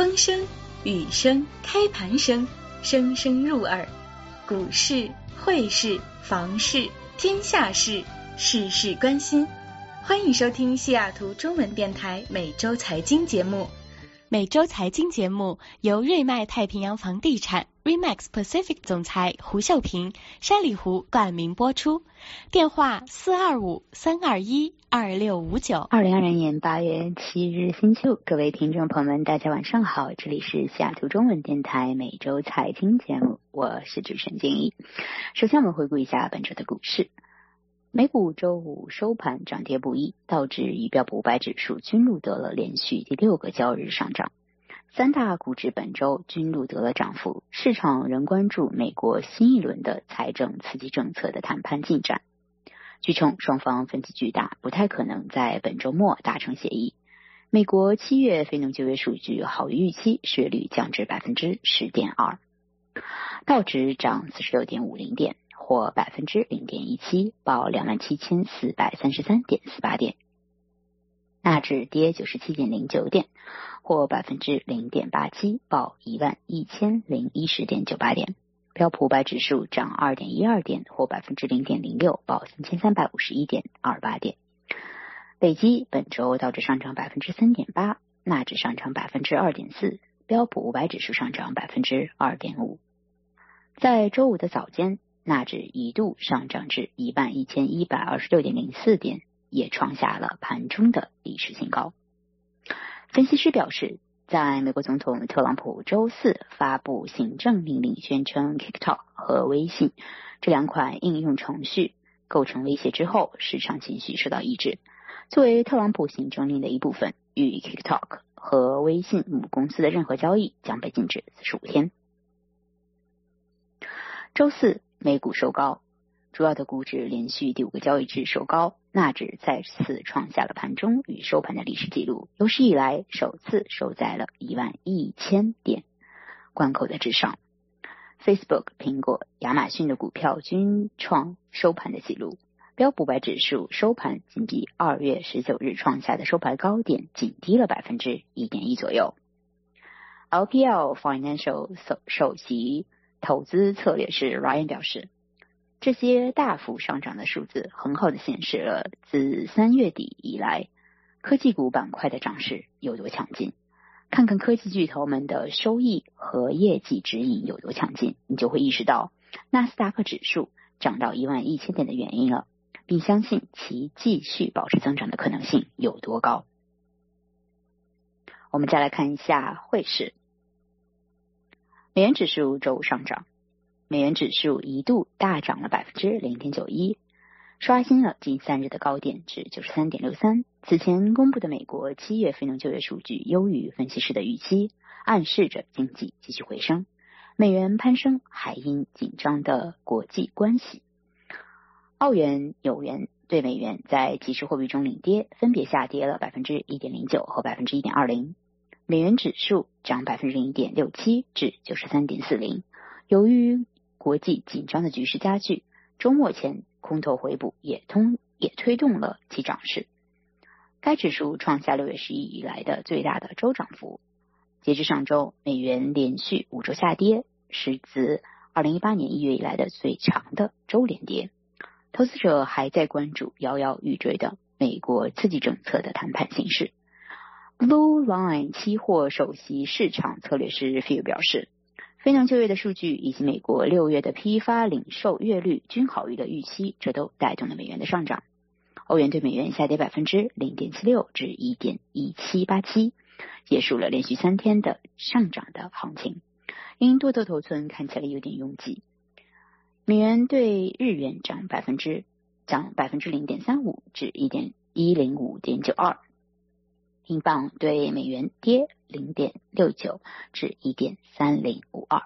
风声、雨声、开盘声，声声入耳。股市、汇市、房市、天下事，事事关心。欢迎收听西雅图中文电台每周财经节目。每周财经节目由瑞麦太平洋房地产 Remax Pacific 总裁胡秀平、山里湖冠名播出。电话425-321-2659。 2022年8月7日星期五，各位听众朋友们，大家晚上好，这里是西雅图中文电台每周财经节目，我是主持人金怡。首先我们回顾一下本周的股市。美股周五收盘涨跌不一，道指与标普500指数均录得了连续第6个交易日上涨。三大股指本周均录得了涨幅，市场仍关注美国新一轮的财政刺激政策的谈判进展。据称，双方分歧巨大，不太可能在本周末达成协议。美国7月非农就业数据好于预期，失业率降至 10.2%。道指涨 46.50 点，或 0.17%， 报 27,433.48 点。纳指跌 97.09 点，或 0.87%， 报 11,010.98 点。标普500指数涨 2.12 点，或 0.06%， 报 3,351.28 点。累计本周道指上涨 3.8%， 纳指上涨 2.4%， 标普500指数上涨 2.5%。在周五的早间，纳指一度上涨至 1126.04 点，也创下了盘中的历史新高。分析师表示，在美国总统特朗普周四发布行政命令，宣称 TikTok 和微信这两款应用程序构成威胁之后，市场情绪受到抑制。作为特朗普行政令的一部分，与 TikTok 和微信母公司的任何交易将被禁止45天。周四美股收高，主要的股指连续第5个交易日收高，纳指再次创下了盘中与收盘的历史记录，有史以来首次收在了11000点关口的之上。Facebook、苹果、亚马逊的股票均创收盘的记录，标普500指数收盘仅比2月19日创下的收盘高点仅低了 1.1% 左右。LPL Financial 首席投资策略师 Ryan 表示，这些大幅上涨的数字很好地显示了自3月底以来科技股板块的涨势有多强劲。看看科技巨头们的收益和业绩指引有多强劲，你就会意识到纳斯达克指数涨到11000点的原因了，并相信其继续保持增长的可能性有多高。我们再来看一下汇市。美元指数周五上涨，美元指数一度大涨了 0.91%， 刷新了近3日的高点至 93.63。 此前公布的美国7月非农就业数据优于分析师的预期，暗示着经济继续回升。美元攀升还因紧张的国际关系。澳元、纽元对美元在即时货币中领跌，分别下跌了 1.09% 和 1.20%。美元指数涨 0.67% 至 93.40%。 由于国际紧张的局势加剧，周末前空头回补也推动了其涨势。该指数创下6月11日以来的最大的周涨幅。截至上周，美元连续5周下跌，是自2018年1月以来的最长的周连跌。投资者还在关注摇摇欲坠的美国刺激政策的谈判形势。Blue Line 期货首席市场策略师 Phil 表示，非农就业的数据以及美国6月的批发零售月率均好于的预期，这都带动了美元的上涨。欧元对美元下跌 0.76% 至 1.1787， 结束了连续3天的上涨的行情，因多头头寸看起来有点拥挤。美元对日元涨 0.35% 至 1.105.92，英镑对美元跌 0.69 至 1.3052。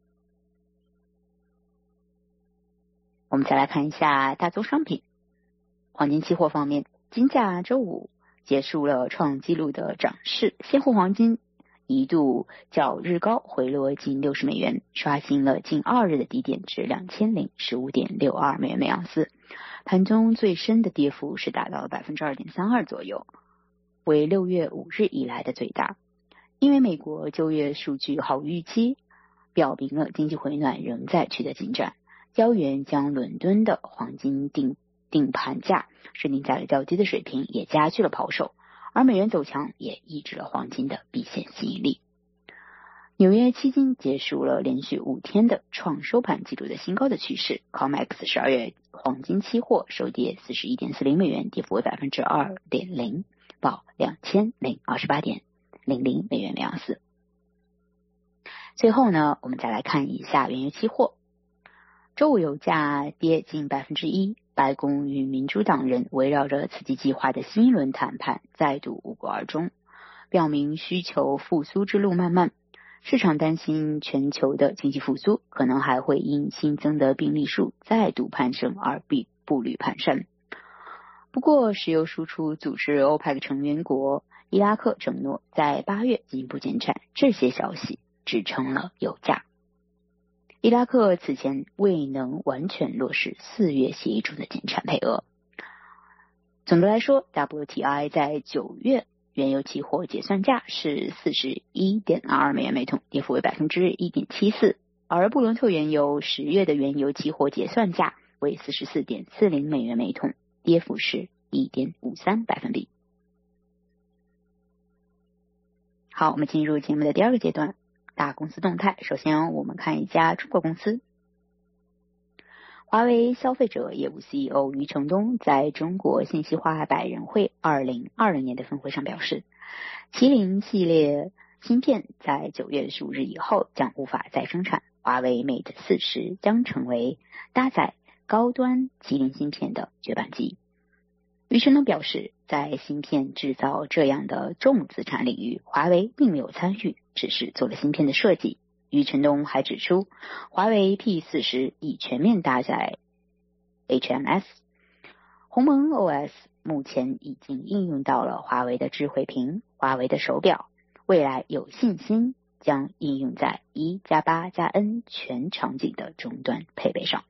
我们再来看一下大宗商品。黄金期货方面，金价周五结束了创纪录的涨势，现货黄金一度较日高回落近60美元，刷新了近2日的低点至 2015.62 美元每盎司。盘中最深的跌幅是达到了 2.32% 左右，为6月5日以来的最大。 因为美国9月数据好预期，表明了经济回暖仍在取得进展。交易员将伦敦的黄金定盘价设定在了较低的水平，也加剧了抛售，而美元走强也抑制了黄金的避险吸引力。纽约期金结束了连续5天的创收盘记录的新高的趋势。COMEX 12月黄金期货收跌 41.40 美元，跌幅为 2.0%， 报 2028.00 美元每盎司。最后呢，我们再来看一下原油期货。周五油价跌近 1%， 白宫与民主党人围绕着刺激计划的新一轮谈判再度无果而终，表明需求复苏之路漫漫。市场担心全球的经济复苏可能还会因新增的病例数再度攀升而步履蹒跚。不过，石油输出组织 OPEC 成员国伊拉克承诺在8月进一步减产，这些消息支撑了油价。伊拉克此前未能完全落实4月协议中的减产配额。总的来说， WTI 在9月原油期货结算价是 41.22 美元每桶，跌幅为 1.74%， 而布伦特原油10月的原油期货结算价为 44.40 美元每桶，跌幅是 1.53%。 好，我们进入节目的第2个阶段，大公司动态。首先我们看一家中国公司。华为消费者业务 CEO 余承东在中国信息化百人会2020年的分会上表示，麒麟系列芯片在9月15日以后将无法再生产，华为 Mate 40将成为搭载高端麒麟芯片的绝版机。余承东表示，在芯片制造这样的重资产领域，华为并没有参与，只是做了芯片的设计。余承东还指出，华为 P40 已全面搭载 HMS， 鸿蒙 OS 目前已经应用到了华为的智慧屏、华为的手表，未来有信心将应用在1+8+N 全场景的终端配备上。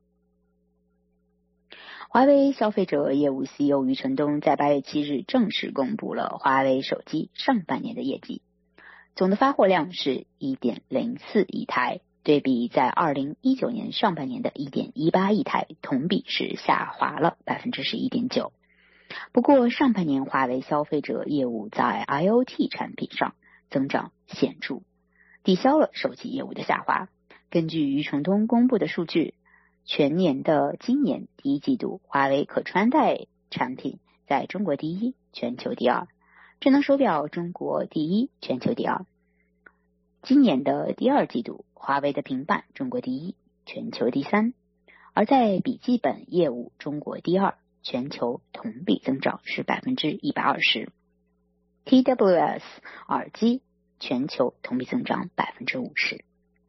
华为消费者业务 CEO 余承东在8月7日正式公布了华为手机上半年的业绩，总的发货量是 1.04 亿台，对比在2019年上半年的 1.18 亿台，同比是下滑了 11.9%。 不过上半年华为消费者业务在 IoT 产品上增长显著，抵消了手机业务的下滑。根据余承东公布的数据，今年第一季度，华为可穿戴产品在中国第一，全球第二，智能手表中国第一，全球第二。今年的第2季度，华为的平板中国第一，全球第三，而在笔记本业务中国第二，全球同比增长是 120%。 TWS 耳机全球同比增长 50%。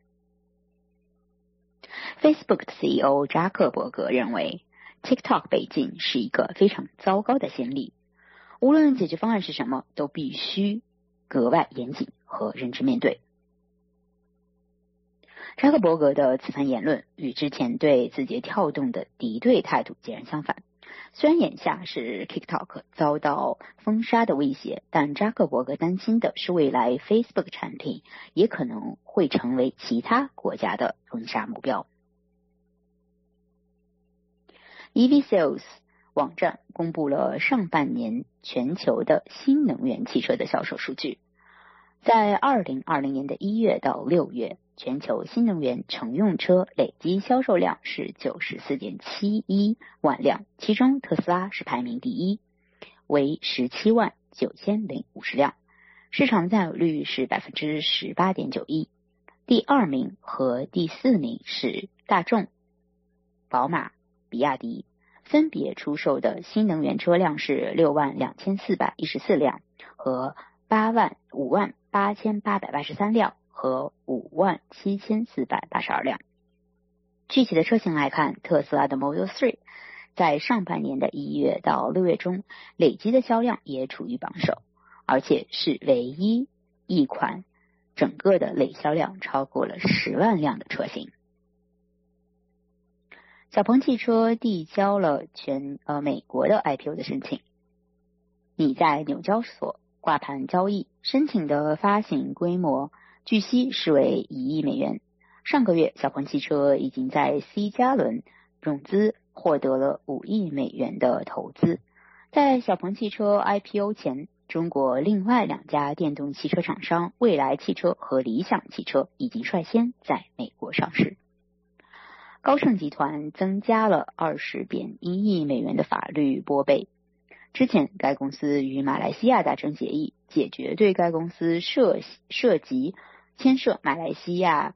Facebook 的 CEO 扎克伯格认为 TikTok 被禁是一个非常糟糕的先例，无论解决方案是什么，都必须格外严谨和认真面对。扎克伯格的此番言论与之前对字节跳动的敌对态度截然相反。虽然眼下是 TikTok 遭到封杀的威胁，但扎克伯格担心的是未来 Facebook 产品也可能会成为其他国家的封杀目标。EV-Sales 网站公布了上半年全球的新能源汽车的销售数据。在2020年的1月到6月，全球新能源乘用车累计销售量是 94.71 万辆，其中特斯拉是排名第一，为 179,050 辆，市场占有率是 18.91%。 第2名和第4名是大众、宝马、比亚迪，分别出售的新能源车辆是 62,414 辆和58883辆和57482辆。具体的车型来看，特斯拉的 Model 3在上半年的1月到6月中累积的销量也处于榜首，而且是唯一一款整个的累销量超过了10万辆的车型。小鹏汽车递交了美国的 IPO 的申请，拟在纽交所挂牌交易，申请的发行规模据悉是为1亿美元。上个月，小鹏汽车已经在 C 加轮融资获得了5亿美元的投资。在小鹏汽车 IPO 前，中国另外2家电动汽车厂商蔚来汽车和理想汽车已经率先在美国上市。高盛集团增加了20.1亿美元的法律拨备。之前，该公司与马来西亚达成协议，解决对该公司涉及牵涉马来西亚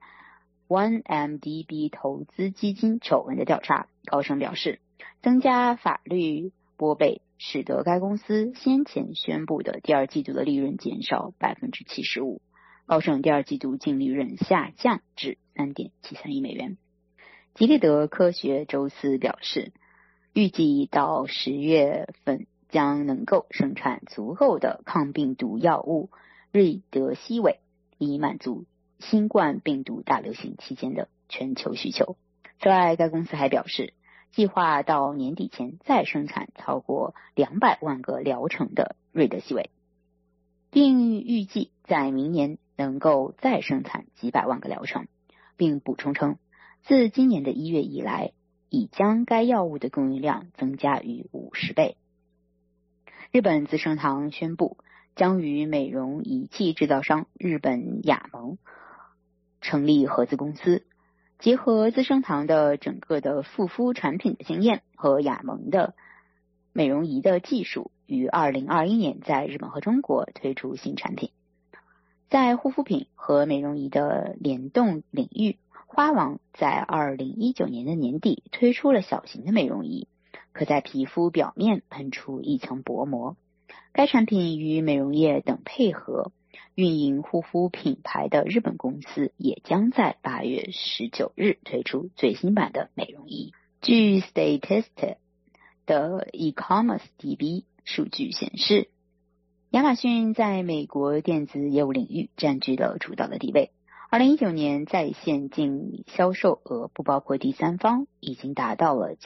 1MDB 投资基金丑闻的调查。高盛表示，增加法律拨备使得该公司先前宣布的第二季度的利润减少 75%。高盛第二季度净利润下降至 3.73 亿美元。吉利德科学周四表示，预计到10月份将能够生产足够的抗病毒药物瑞德西韦，以满足新冠病毒大流行期间的全球需求。此外，该公司还表示，计划到年底前再生产超过200万个疗程的瑞德西韦，并预计在明年能够再生产几百万个疗程，并补充称，自今年的1月以来，已将该药物的供应量增加逾50倍。日本资生堂宣布，将与美容仪器制造商日本雅盟成立合资公司，结合资生堂的整个的护肤产品的经验和雅盟的美容仪的技术，于2021年在日本和中国推出新产品。在护肤品和美容仪的联动领域，花王在2019年的年底推出了小型的美容仪，可在皮肤表面喷出一层薄膜。该产品与美容业等配合，运营护肤品牌的日本公司也将在8月19日推出最新版的美容仪。据 Statista 的 e-commerce DB 数据显示，亚马逊在美国电子业务领域占据了主导的地位。2019年在线净销售额不包括第三方已经达到了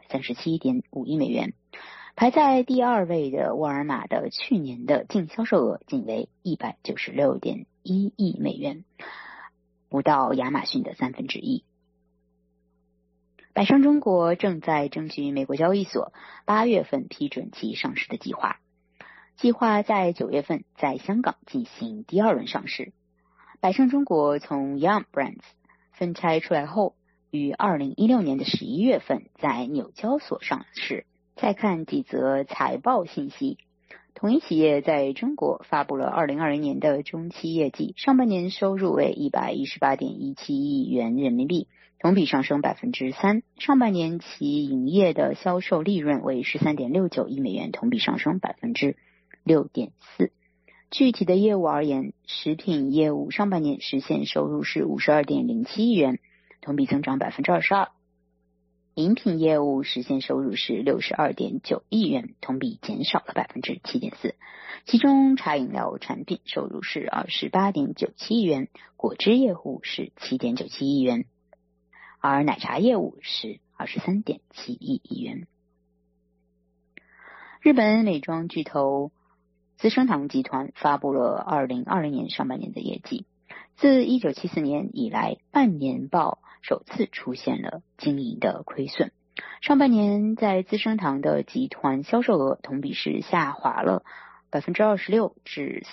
737.5 亿美元，排在第2位的沃尔玛的去年的净销售额仅为 196.1 亿美元，不到亚马逊的1/3。百胜中国正在争取美国交易所8月份批准其上市的计划在9月份在香港进行第2轮上市。百胜中国从 Yum Brands 分拆出来后，于2016年的11月份在纽交所上市。再看几则财报信息，同一企业在中国发布了2020年的中期业绩，上半年收入为 118.17 亿元人民币，同比上升 3%， 上半年其营业的销售利润为 13.69 亿美元，同比上升 6.4%。具体的业务而言，食品业务上半年实现收入是 52.07 亿元，同比增长 22%。饮品业务实现收入是 62.9 亿元，同比减少了 7.4%。其中茶饮料产品收入是 28.97 亿元，果汁业务是 7.97 亿元，而奶茶业务是 23.71 亿元。日本美妆巨头资生堂集团发布了2020年上半年的业绩，自1974年以来，半年报首次出现了经营的亏损。上半年在资生堂的集团销售额同比是下滑了 26% 至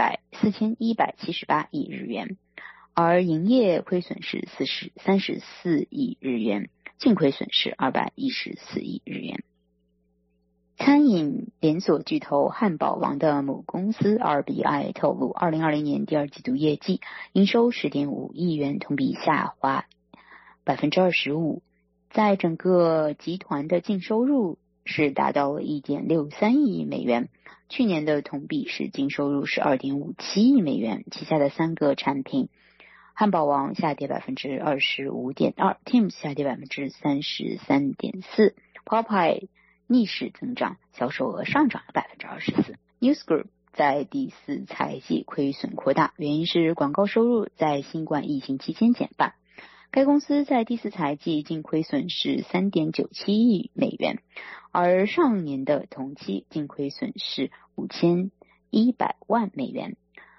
4178亿日元，而营业亏损是34亿日元，净亏损是214亿日元。餐饮连锁巨头汉堡王的母公司 RBI 透露，2020年第2季度业绩营收 10.5 亿元，同比下滑 25%。在整个集团的净收入是达到了 1.63 亿美元，去年的同比是净收入是 2.57 亿美元。旗下的3个产品，汉堡王下跌 25.2%， Tim's 下跌 33.4%， Popeye 逆势增长，销售额上涨了 24%。 News Group 在第4财季亏损扩大，原因是广告收入在新冠疫情期间减半。该公司在第4财季净亏损是 3.97 亿美元，而上年的同期净亏损是 5100 100万美元。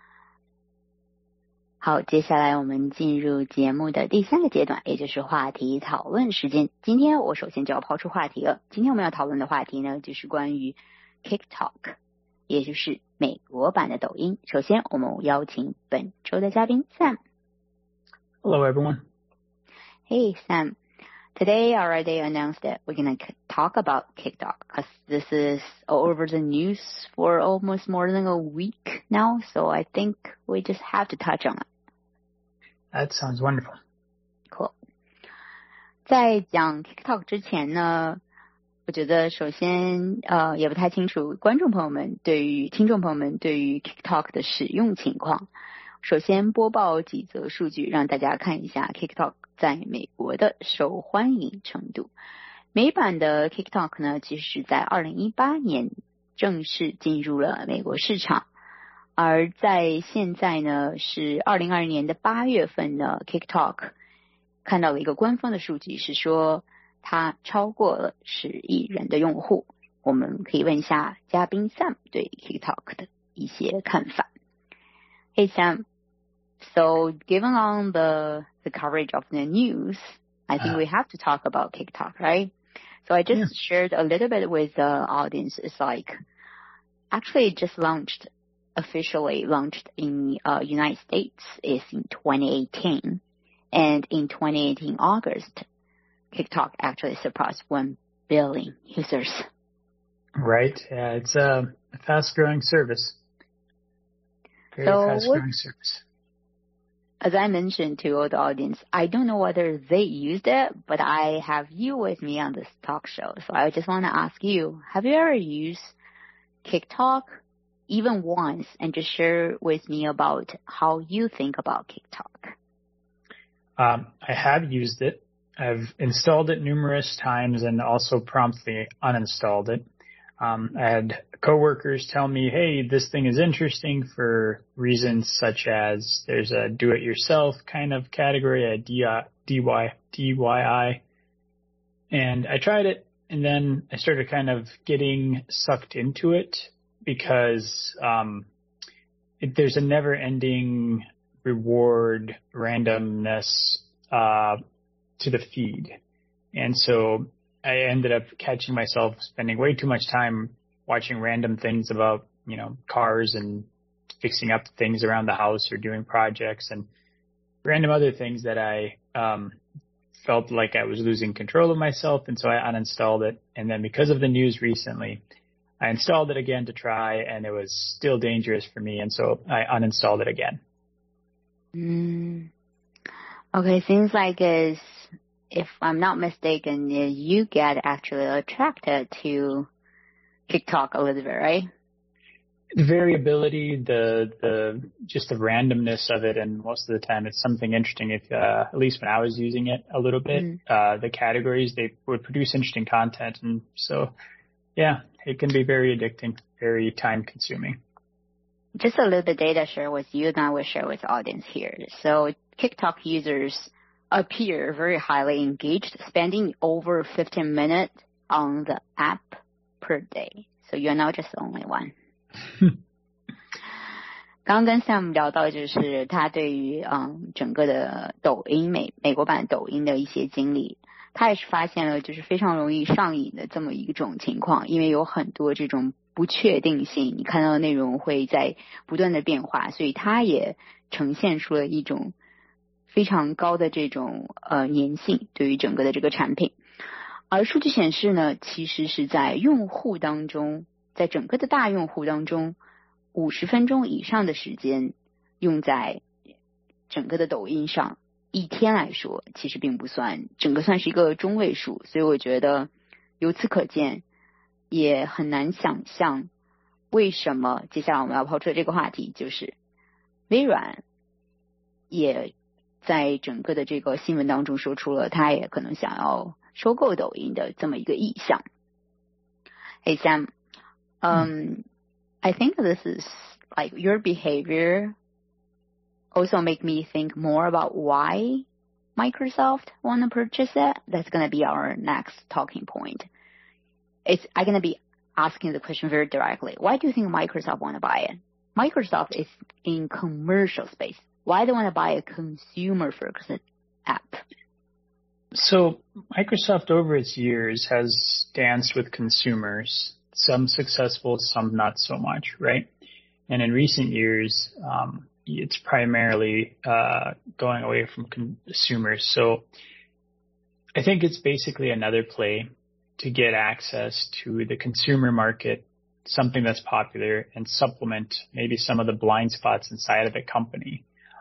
好，接下来我们进入节目的第3个阶段，也就是话题讨论时间。今天我首先就要抛出话题了。今天我们要讨论的话题呢，就是关于 TikTok， 也就是美国版的抖音。首先我们邀请本周的嘉宾 Sam。Hello everyone. Hey Sam. Today already announced that we're going to talk about TikTok because this is all over the news for almost more than a week now. So I think we just have to touch on it.That sounds wonderful. Cool. 在讲 TikTok 之前呢，我觉得首先也不太清楚听众朋友们对于 TikTok 的使用情况。首先播报几则数据让大家看一下 TikTok 在美国的受欢迎程度。美版的 TikTok 呢，其实在2018年正式进入了美国市场。而在现在呢，是2022年的8月份呢 ，TikTok 看到了一个官方的数据，是说它超过了10亿人的用户。我们可以问一下嘉宾 Sam 对 TikTok 的一些看法。Hey Sam, so given on the coverage of the news, I think we have to talk about TikTok, right? So I just shared a little bit with the audience. It's like actually it just officially launched in United States is in 2018. And in 2018 August, TikTok actually surpassed 1 billion users. Right. Yeah, it's a fast-growing service. Very fast-growing service. As I mentioned to all the audience, I don't know whether they used it, but I have you with me on this talk show. So I just want to ask you, have you ever used TikTok?Even once, and just share with me about how you think about TikTok. I have used it. I've installed it numerous times and also promptly uninstalled it. I had coworkers tell me, hey, this thing is interesting for reasons such as there's a do-it-yourself kind of category, a DIY. And I tried it, and then I started kind of getting sucked into it.Because there's a never-ending reward randomness to the feed. And so I ended up catching myself spending way too much time watching random things about, cars and fixing up things around the house or doing projects and random other things that I felt like I was losing control of myself. And so I uninstalled it. And then because of the news recently,I installed it again to try, and it was still dangerous for me, and so I uninstalled it again. Okay, seems like if I'm not mistaken, you get actually attracted to TikTok a little bit, right? The variability, just the randomness of it, and most of the time it's something interesting. If at least when I was using it a little bit, the categories, they would produce interesting content, and so.Yeah, it can be very addicting, very time-consuming. Just a little bit data share with you, and I will share with the audience here. So TikTok users appear very highly engaged, spending over 15 minutes on the app per day. So you're not just the only one. 刚刚跟 Sam 聊到就是他对于整个的抖音美国版抖音的一些经历。他也是发现了就是非常容易上瘾的这么一种情况，因为有很多这种不确定性，你看到的内容会在不断的变化，所以他也呈现出了一种非常高的这种粘性对于整个的这个产品。而数据显示呢，其实是在用户当中，在整个的大用户当中，50分钟以上的时间用在整个的抖音上。一天来说其实并不算，整个算是一个中位数，所以我觉得由此可见也很难想象为什么接下来我们要抛出的这个话题就是微软也在整个的这个新闻当中说出了他也可能想要收购抖音的这么一个意向。Hey Sam, I think this is like your behavior also make me think more about why Microsoft want to purchase it. That's going to be our next talking point. I'm going to be asking the question very directly. Why do you think Microsoft want to buy it? Microsoft is in commercial space. Why do they want to buy a consumer-focused app? So Microsoft over its years has danced with consumers, some successful, some not so much, right? And in recent years, it's primarily going away from consumers. So I think it's basically another play to get access to the consumer market, something that's popular, and supplement maybe some of the blind spots inside of a company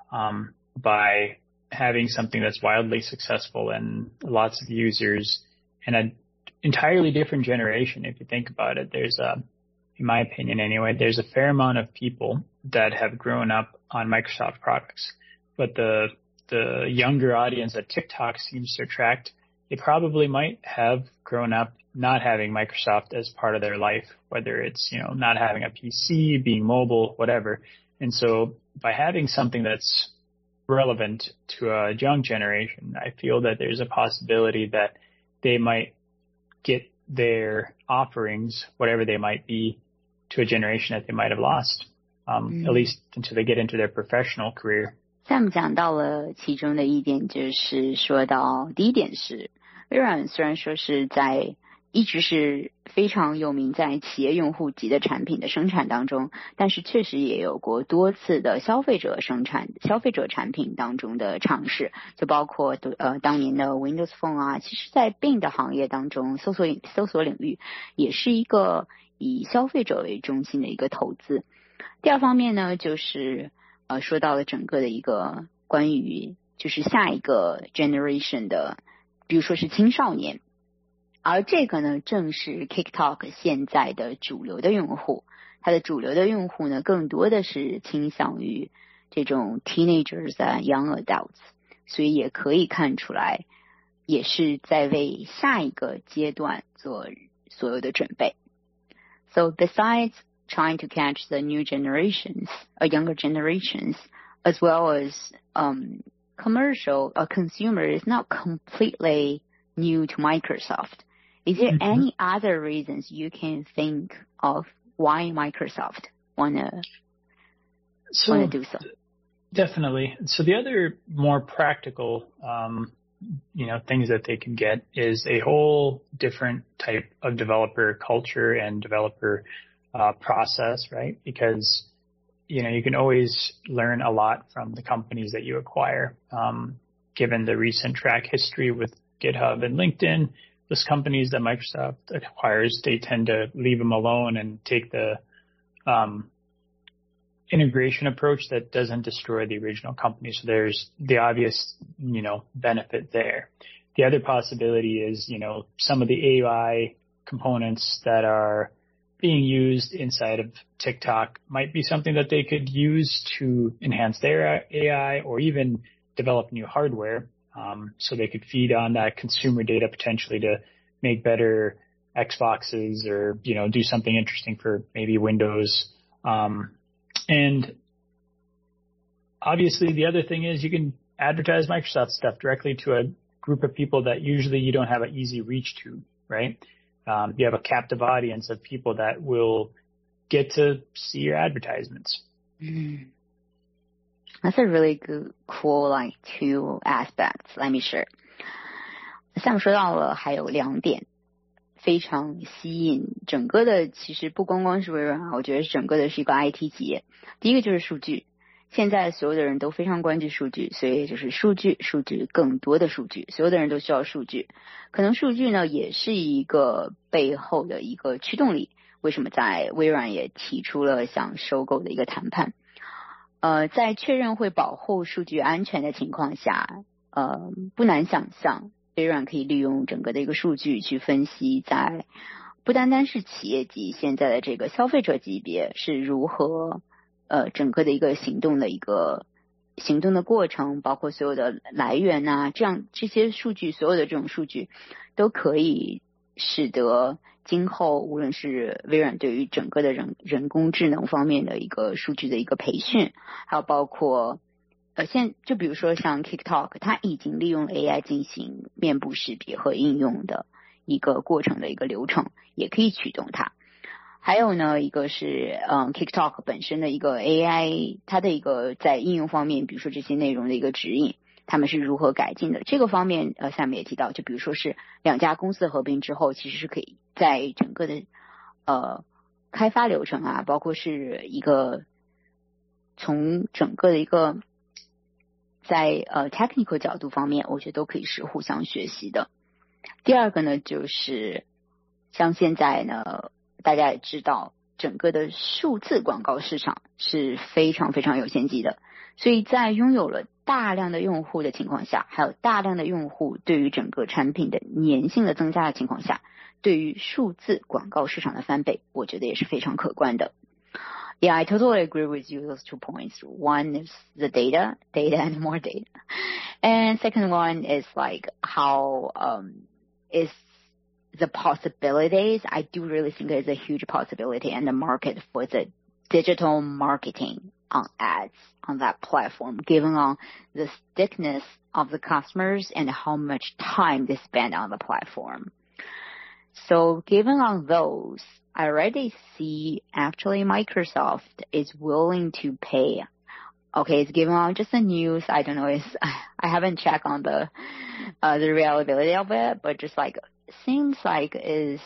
by having something that's wildly successful and lots of users and an entirely different generation. If you think about it, there's in my opinion anyway, there's a fair amount of people that have grown up on Microsoft products, but the younger audience that TikTok seems to attract, they probably might have grown up not having Microsoft as part of their life, whether it's, not having a PC, being mobile, whatever. And so by having something that's relevant to a young generation, I feel that there's a possibility that they might get their offerings, whatever they might be, to a generation that they might have lost, at least until they get into their professional career. Sam 讲到了其中的一点，就是说到第一点是，微软虽然说是一直是非常有名在企业用户级的产品的生产当中，但是确实也有过多次的消费者产品当中的尝试，就包括当年的 Windows Phone 啊，其实在 Bing 的行业当中，搜索领域也是一个以消费者为中心的一个投资。第二方面呢，就是说到了整个的一个关于就是下一个 generation 的，比如说是青少年。而这个呢，正是 TikTok 现在的主流的用户，它的主流的用户呢，更多的是倾向于这种 teenagers 啊 young adults， 所以也可以看出来，也是在为下一个阶段做所有的准备。So besides trying to catch the new generations, younger generations, as well as consumer is not completely new to Microsoft.Is there any other reasons you can think of why Microsoft wanna do so? Definitely. So the other more practical, things that they can get is a whole different type of developer culture and developer process, right? Because, you can always learn a lot from the companies that you acquire. Given the recent track history with GitHub and LinkedIn, those companies that Microsoft acquires, they tend to leave them alone and take the integration approach that doesn't destroy the original company. So there's the obvious, benefit there. The other possibility is, some of the AI components that are being used inside of TikTok might be something that they could use to enhance their AI or even develop new hardware. So they could feed on that consumer data potentially to make better Xboxes or, do something interesting for maybe Windows. And obviously the other thing is you can advertise Microsoft stuff directly to a group of people that usually you don't have an easy reach to, right? You have a captive audience of people that will get to see your advertisements. That's a really cool, two aspects. Let me share. Sam 说到了还有2点非常吸引整个的，其实不光光是微软，我觉得整个的是一个 IT 企业。第一个就是数据，现在所有的人都非常关注数据，所以就是数据，更多的数据，所有的人都需要数据。可能数据呢也是一个背后的一个驱动力。为什么在微软也提出了想收购的一个谈判？在确认会保护数据安全的情况下，不难想象，微软可以利用整个的一个数据去分析，在不单单是企业级，现在的这个消费者级别是如何，整个的一个行动的过程，包括所有的来源啊，这些数据，所有的这种数据都可以使得今后无论是微软对于整个的人工智能方面的一个数据的一个培训，还有包括就比如说像 TikTok， 它已经利用 AI 进行面部识别和应用的一个过程的一个流程，也可以驱动它。 还有呢，一个是TikTok 本身的一个 AI， 它的一个在应用方面，比如说这些内容的一个指引，他们是如何改进的。这个方面下面也提到，就比如说是两家公司合并之后，其实是可以在整个的开发流程啊，包括是一个从整个的一个在technical 角度方面，我觉得都可以是互相学习的。第二个呢，就是像现在呢，大家也知道，整个的数字广告市场是非常非常有先机的，所以在拥有了大量的用户的情况下，还有大量的用户对于整个产品的粘性的增加的情况下，对于数字广告市场的翻倍，我觉得也是非常可观的。Yeah, I totally agree with you, those 2 points. One is the data and more data. And second one is like how is the possibilities. I do really think there's a huge possibility in the market for the digital marketing on ads on that platform, given on the stickiness of the customers and how much time they spend on the platform. So given on those, I already see actually Microsoft is willing to pay. Okay, it's given on just the news. I don't know. I haven't checked on the reliability of it, but just like seems like is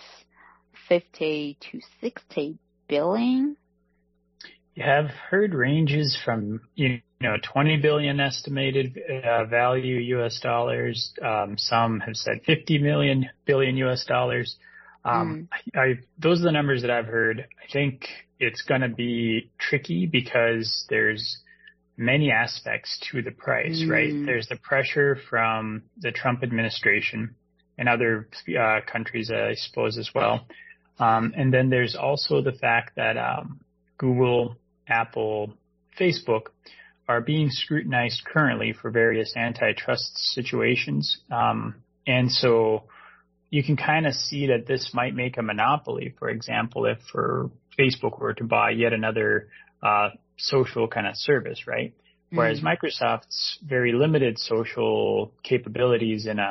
50 to 60 billion. You have heard ranges from 20 billion estimated value US dollars. Some have said 50 billion US dollars. Those are the numbers that I've heard. I think it's going to be tricky because there's many aspects to the price, right? There's the pressure from the Trump administration and other countries, I suppose, as well. And then there's also the fact that Google, Apple, Facebook are being scrutinized currently for various antitrust situations. And so you can kind of see that this might make a monopoly. For example, if Facebook were to buy yet another social kind of service, right? Whereas Microsoft's very limited social capabilities in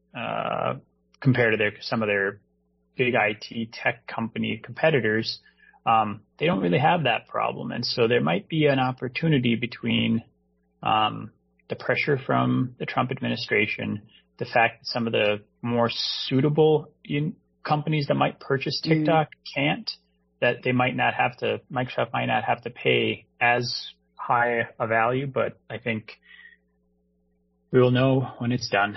compared to some of their big IT tech company competitors, they don't really have that problem. And so there might be an opportunity between the pressure from the Trump administration, the fact that some of the more suitable companies that might purchase TikTok can't, that they might not have to, Microsoft might not have to pay as high a value, but I think we will know when it's done.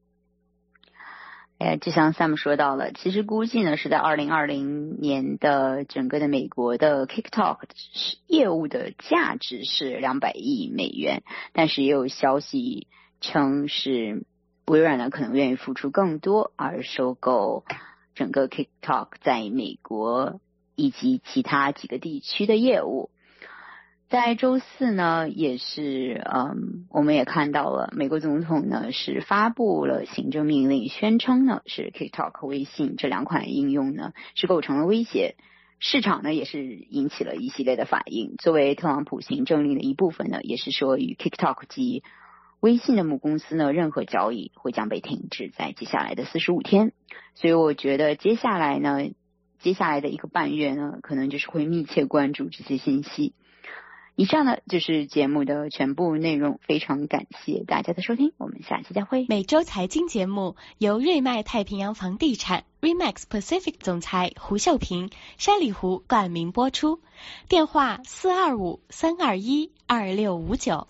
就像 Sam 说到了，其实估计呢是在2020年的整个的美国的 TikTok 业务的价值是200亿美元，但是也有消息称是微软呢可能愿意付出更多而收购整个 TikTok 在美国以及其他几个地区的业务。在周四呢，也是我们也看到了美国总统呢是发布了行政命令，宣称呢是 TikTok 微信这2款应用呢是构成了威胁，市场呢也是引起了一系列的反应。作为特朗普行政令的一部分呢，也是说与 TikTok 及微信的母公司呢任何交易会将被停止在接下来的45天。所以我觉得接下来的一个半月呢，可能就是会密切关注这些信息。以上呢就是节目的全部内容，非常感谢大家的收听，我们下期再会。 每周财经节目由瑞麦太平洋房地产 Remax Pacific 总裁胡秀平、山里湖冠名播出，电话425-321-2659。